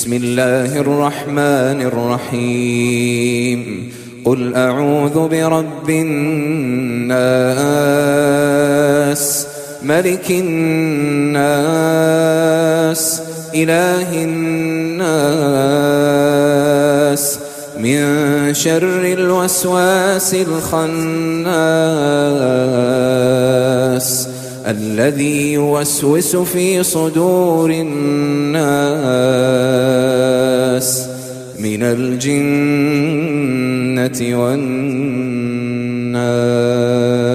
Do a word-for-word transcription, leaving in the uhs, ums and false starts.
بسم الله الرحمن الرحيم قل أعوذ برب الناس ملك الناس إله الناس من شر الوسواس الخناس الذي يوسوس في صدور الناس من الجنة والناس.